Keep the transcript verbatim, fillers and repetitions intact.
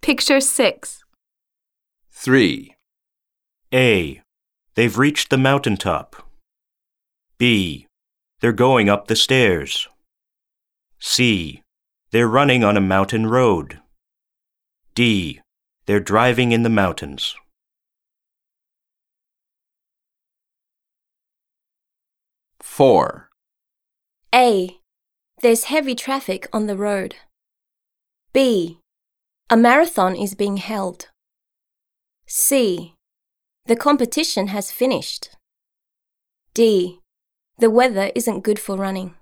Picture six. three. A. They've reached the mountaintop. B. They're going up the stairs. C. They're running on a mountain road. D. They're driving in the mountains. four. A. There's heavy traffic on the road. B. A marathon is being held. C. The competition has finished. D. The weather isn't good for running.